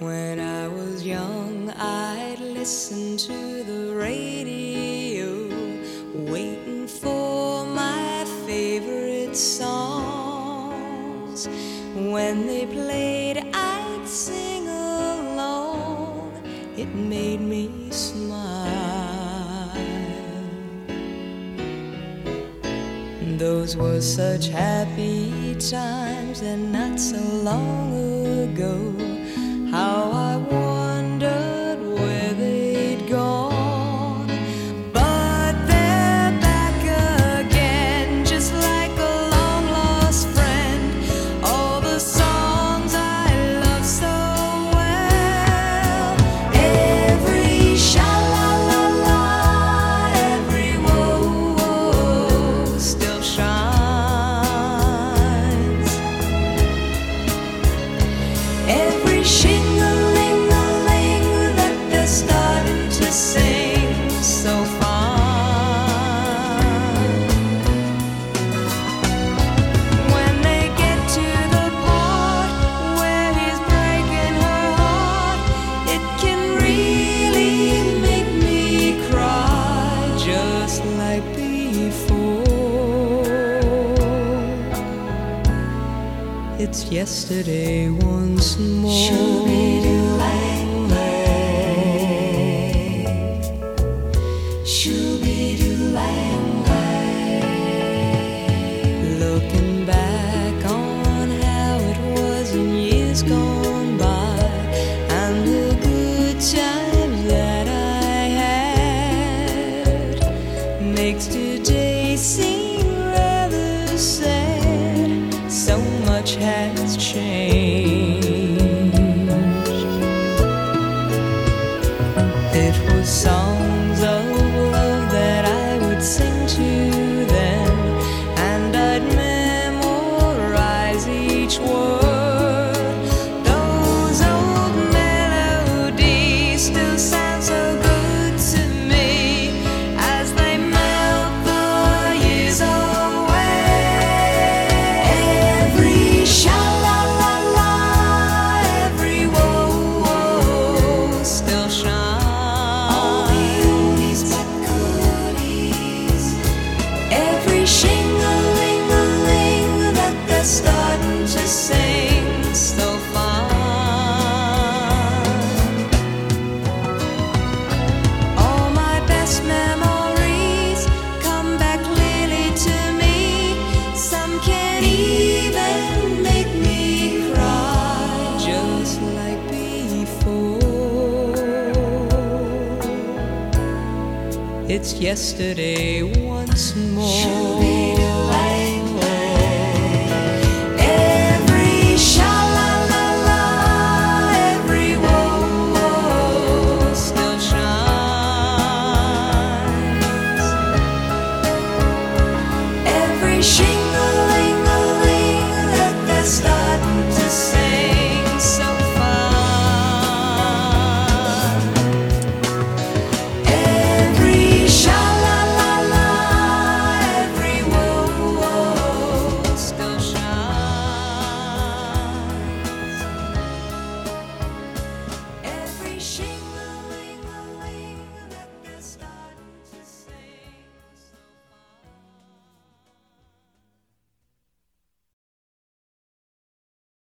When I was young, I'd listen to the radio, waiting for my favorite songs. When they played, I'd sing along. It made me smile. Those were such happy times, and not so long ago. How I wondered where they'd gone. But they're back again, just like a long-lost friend. All the songs I love so well. Every sha-la-la-la, every whoa-whoa still shines. Every shing-a-ling-a-ling that they're starting to sing so fine. When they get to the part where he's breaking her heart, it can really make me cry, just like before. It's yesterday once more. Looking back on how it was in years gone by, and the good times that I had, makes today seem rather sad. So much has changed. It was songs of love that I would sing to them, and I'd memorize each word. Those old melodies still sound so good to me as they melt the years away. Every sha-la-la-la, every whoa-whoa still shines. All the oldies but goodies. Every shing-a-ling-a-ling that they're starting to sing so fine. All my best memories come back clearly to me. Some can even make me cry, just like before. It's yesterday once more.